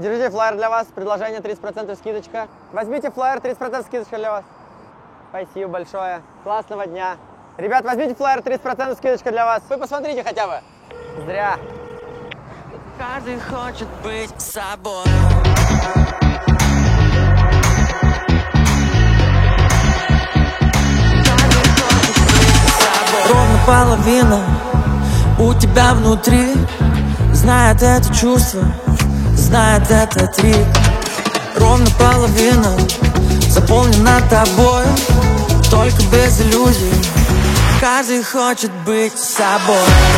Держите флаер для вас, предложение 30% скидочка. Возьмите флаер, 30% скидочка для вас. Спасибо большое. Классного дня. Ребят, возьмите флаер, 30% скидочка для вас. Вы посмотрите хотя бы. Зря. Каждый хочет быть собой. Ровно половина у тебя внутри знает это чувство, знает этот ритм. Ровно половина заполнена тобой, только без иллюзий. Каждый хочет быть собой.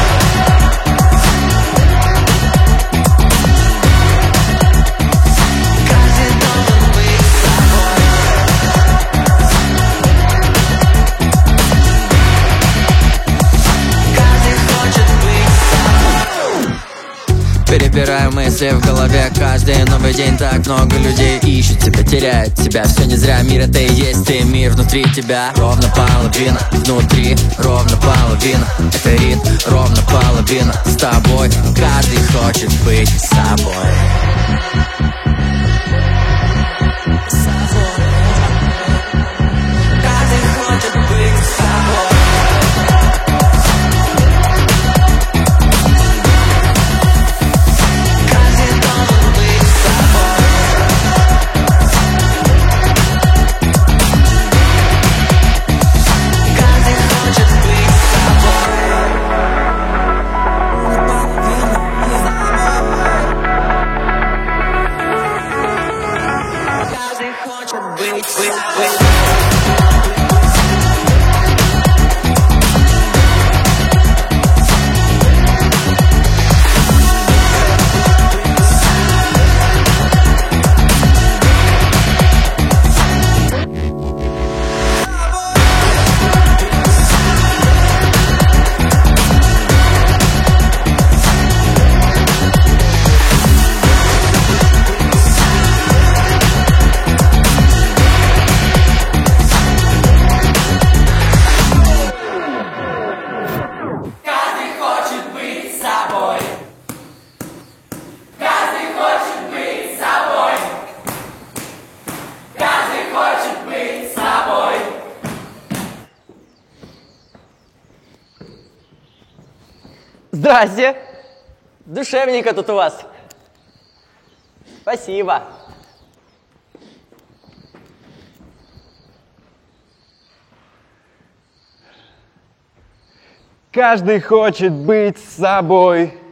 Перебираю мысли в голове каждый новый день. Так много людей ищут тебя, теряют тебя. Все не зря, мир это и есть ты, мир внутри тебя. Ровно половина внутри, ровно половина это ритм, ровно половина с тобой. Каждый хочет быть собой. Каждый хочет быть собой. Здрасте. Душевненько тут у вас. Спасибо. Каждый хочет быть собой.